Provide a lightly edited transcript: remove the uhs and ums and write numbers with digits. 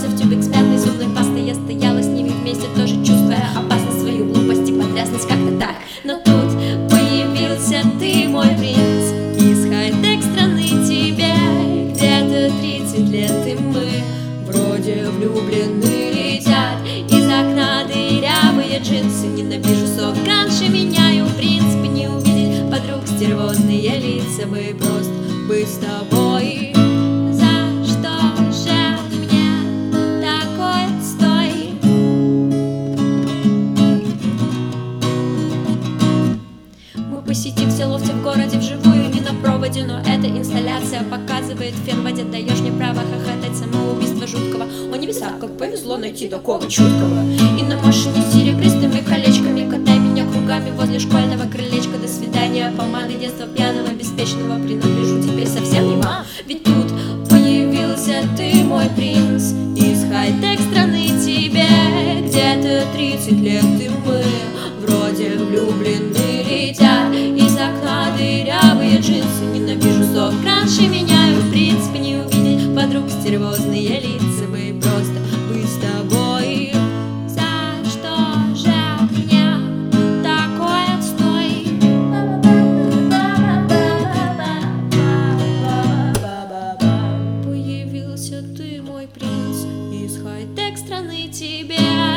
Врезался в тюбик с мятной зубной пастой. Я стояла с ними вместе, тоже чувствуя опасность, свою глупость и потрясность, как-то так. Но тут появился ты, мой принц, из хай-тек страны тебе. Где-то 30 лет и мы вроде влюблены. Летят из окна дырявые джинсы. Ненавижу сок, раньше меняю принципы. Не увидеть подруг стервозные лица бы, просто быть с тобой. За что же мне такой отстой? Мы посетим все лофты в городе вживую, не на проводе, но эта инсталляция показывает фен в воде. Даешь мне право хохотать самоубийство жуткого. О небеса, как повезло найти такого чуткого. И на машине с серебристыми колечками катай меня кругами возле школьного крылечка. До свидания, помады детства пьяного, беспечного. Принадлежу теперь совсем не вам. Ведь тут появился ты, мой принц, из хай-тек страны тебе. Где-то 30 лет и мы вроде влюблены. Летят из окна дырявые джинсы. Ненавижу сок, раньше меняю в принципе. Не увидеть подруг стервозные лица бы, просто быть с тобой. За что же мне такой отстой? Появился ты, мой принц, из хай-тек страны тебе.